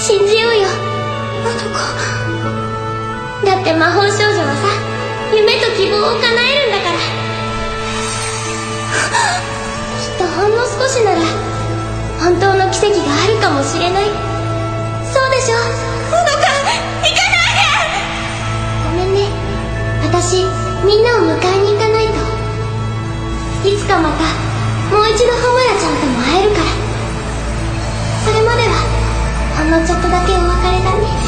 信じようよ。だって魔法少女はさ、夢と希望を叶えるんだから。きっとほんの少しなら本当の奇跡があるかもしれない。そうでしょ。ほのか、行かないで。ごめんね、私みんなを迎えに行かないと。いつかまたもう一度ホムラちゃんとも会えるから。それまではほんのちょっとだけお別れだね。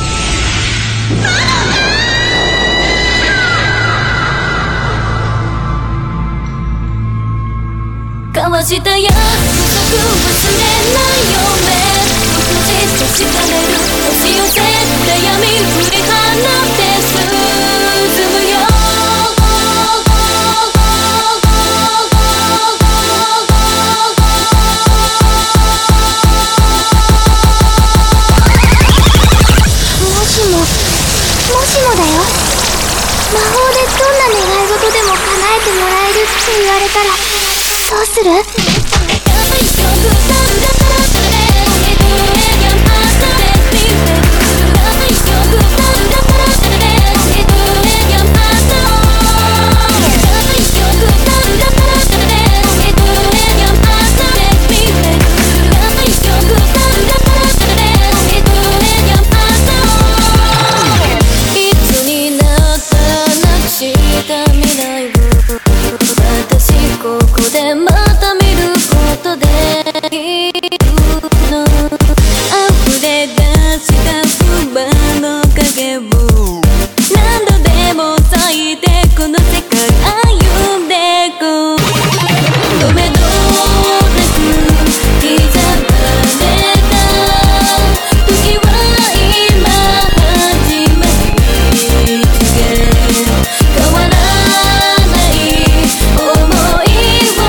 交わした約束忘れないよね。僕じっとしたれる押し寄せ悩み振り放って進むよ。 もしもだよ。魔法でどんな願い事でも叶えてもらえるって言われたらどうする？ ここでまた見ることで溢れ出した不安の影を何度でも咲いてこの世界歩んでく。止めどなく刻まれた時は今始まり変わらない想い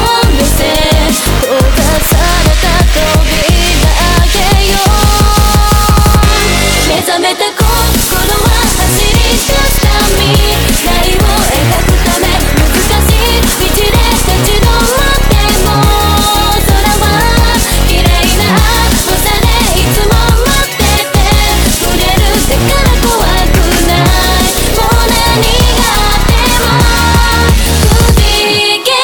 目覚めた心は走り出した未来を描くため難しい道で立ち止まっても空は綺麗な青さでいつも待ってて触れるだから怖くないもう何があってもくじけ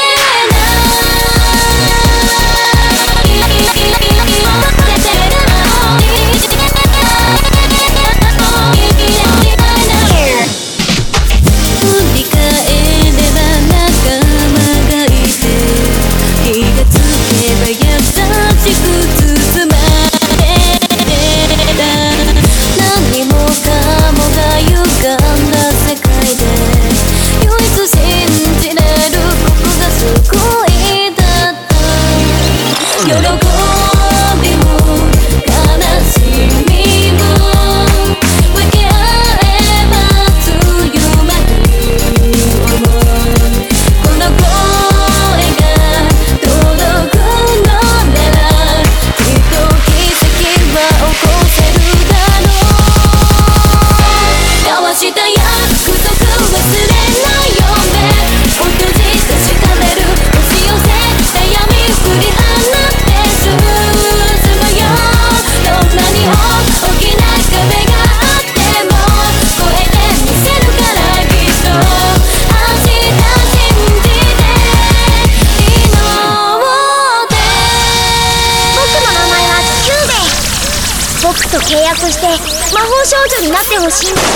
契約して魔法少女になってほしいんだ。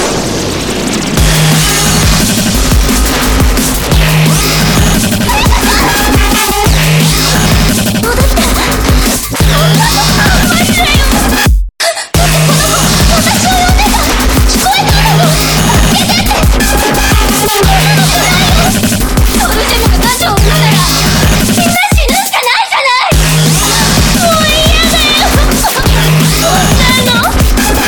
戻った。マジだよ。この子私を呼んでた。聞こえたんだよ。助けてって。そんなのくないよ。ソウルジェムがガチャを生むならみんな死ぬしかないじゃない。もう嫌だよ。そんなの。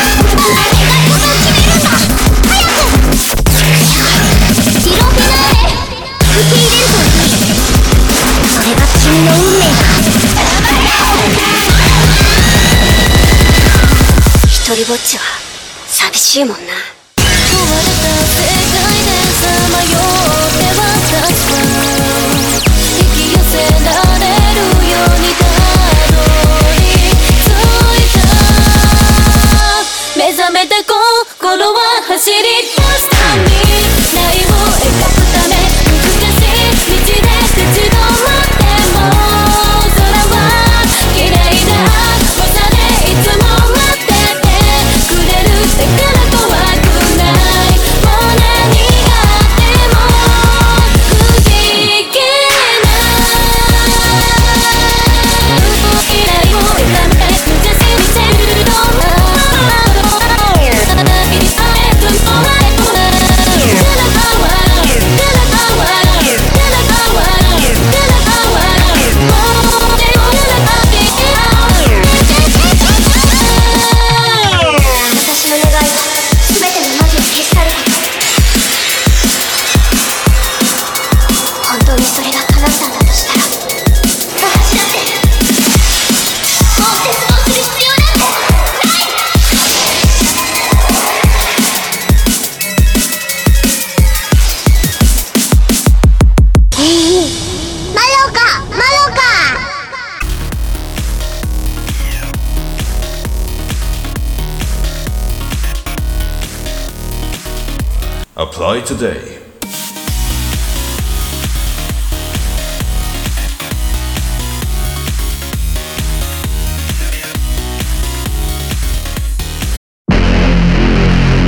一人ぼっちは寂しいもんな。壊れた世界でさまよって私は引き寄せられるようにたどり着いた。 Apply today.